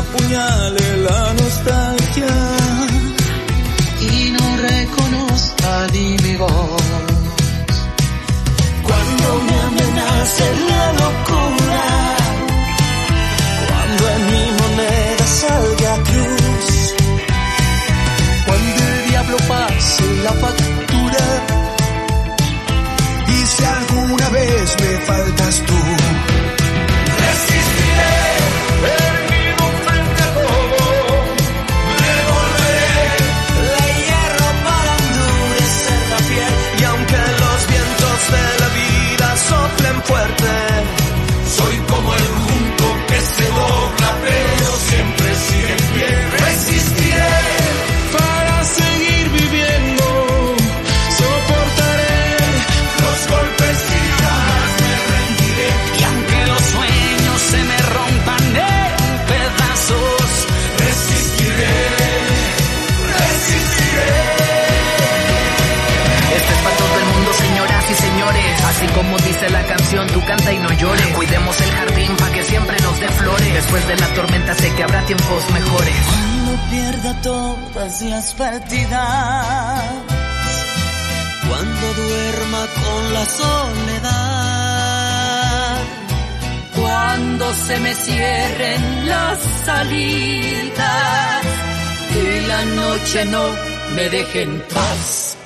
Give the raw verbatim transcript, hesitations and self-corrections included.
apuñale la nostalgia y no reconozca ni mi voz. Cuando me amenace la locura, cuando en mi moneda salga cruz, cuando el diablo pase la factura, y si alguna vez me faltas tú, resistiré, erguido frente a todo, devolveré la hierro para endurecer la piel, y aunque los vientos de la vida soplen fuerte, soy como el junco que se dobla pero siempre sigue en pie. Resistiré para seguir viviendo, soportaré los golpes y jamás me rendiré, y aunque los sueños se me rompan en pedazos, resistiré, resistiré. este es para todo el mundo, señoras y señores. Así como dice la canción, tú canta y no llores. Cuidemos el jardín para que siempre nos dé flores. Después de la tormenta sé que habrá tiempos mejores. Cuando pierda todas las partidas, cuando duerma con la soledad, Cuando se me cierren las salidas y la noche no me deje en paz.